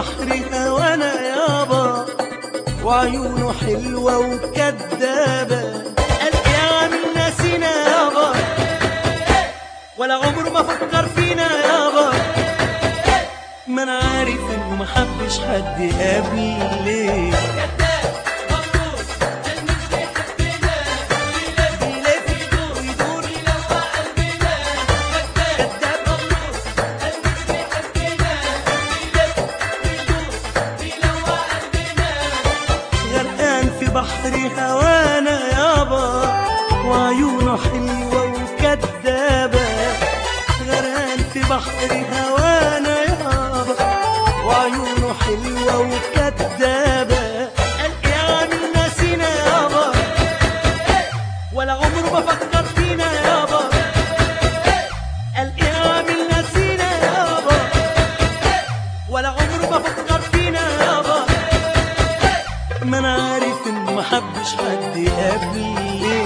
بحر هوانا يابا، وعيونه حلوة وكدابة. قال يا عامل ناسينا يابا، ولا عمره ما فكر فينا يابا. ما انا عارف انه ما حبش حد قبلي. بحر هوانا يابا، وعيونه حلوة وكدابة. غرقان في بحر هوانا يابا، وعيونه حلوة وكدابة. قال يا عامل ناسينا يابا، ولا عمره ما فكر فينا يابا. قال يا عامل ناسينا يابا، ولا عمره ما فكر فينا يابا. ما انا عارف انه ما حبش حد قبلي.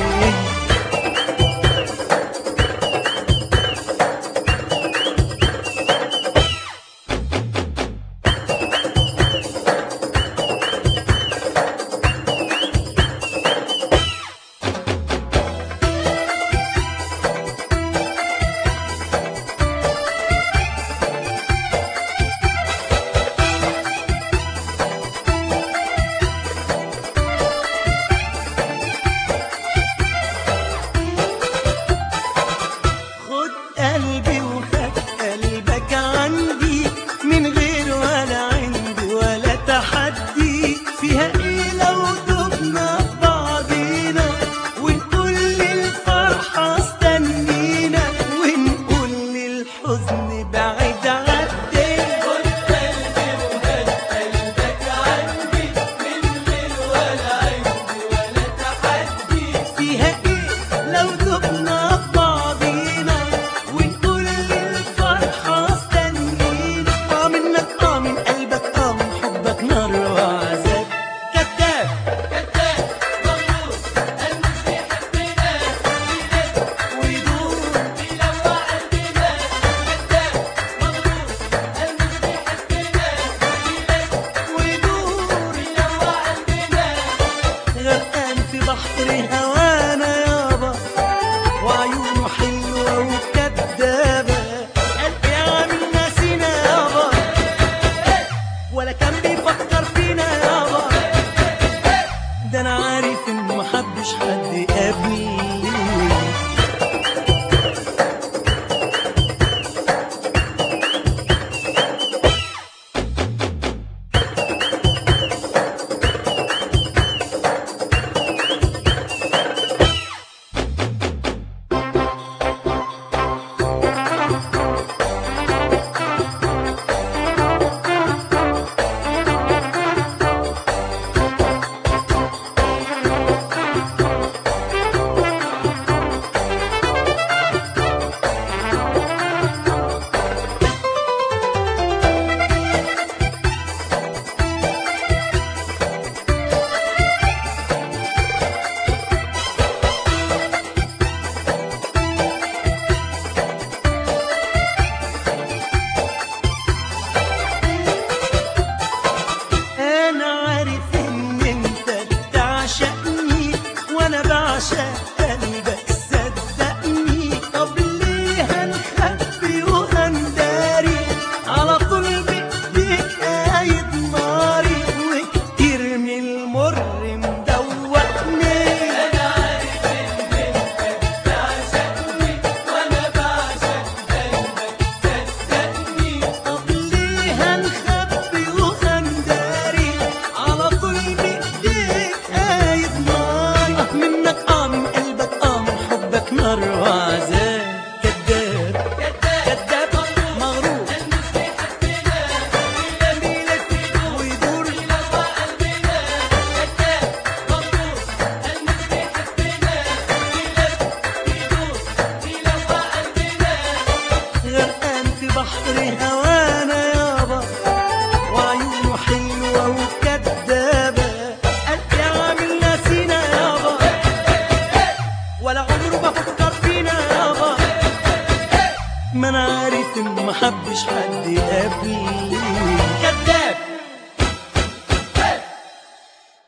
قلبي وخد قلبك عندي، من غير ولا عندي ولا تحدي. فيها ايه لو دبنا في بعضينا، ونقول للفرحة استنينا، ونقول للحزن بعيد عدي. خد قلبي وخد قلبك عندي، من غير ولا عندي ولا تحدي. فيها ايه لو دبنا في بعضينا، ونقول للفرحة استنينا. منك من قلبك من حبك نار وعذاب. كذاب كذاب مغرور، قال مش بيحبنا، ويدور بيلوع قلبنا. كذاب مغرور، قال مش بيحبنا، ويدور بيلوع قلبنا. غرقان في بحر هوانا يابا، وعيونه حلوة وكدابة. قال يا عامل ناسينا يابا، ولا كان بيفكر فينا يابا. ده انا عارف انه ما حبش حد قبلي. وانا بعشق قلبك صدقني. طب ليه هنخبي وهنداري، على طول بايديك قايد ناري، وكتير من المر مدوقني. انا عارف ان انت بتعشقني، وانا بعشق قلبك صدقني. طب ليه هنخبي وهنداري، على طول بايديك قايد ناري. منك من قلبك من حبك نار وعذاب. كذاب كذاب مغرور، قال مش بيحبنا، بيلف ويدور بيلوع قلبنا. كذاب مغرور، قال مش بيحبنا، بيلف ويدور بيلوع قلبنا. غرقان في بحر هوانا يابا، وعيونه حلوة وكدابة. قال يا عامل ناسينا يابا، ولا عمره ما فكر فينا يابا. ما انا عارف انه ما حبش حد قبلي. كداب.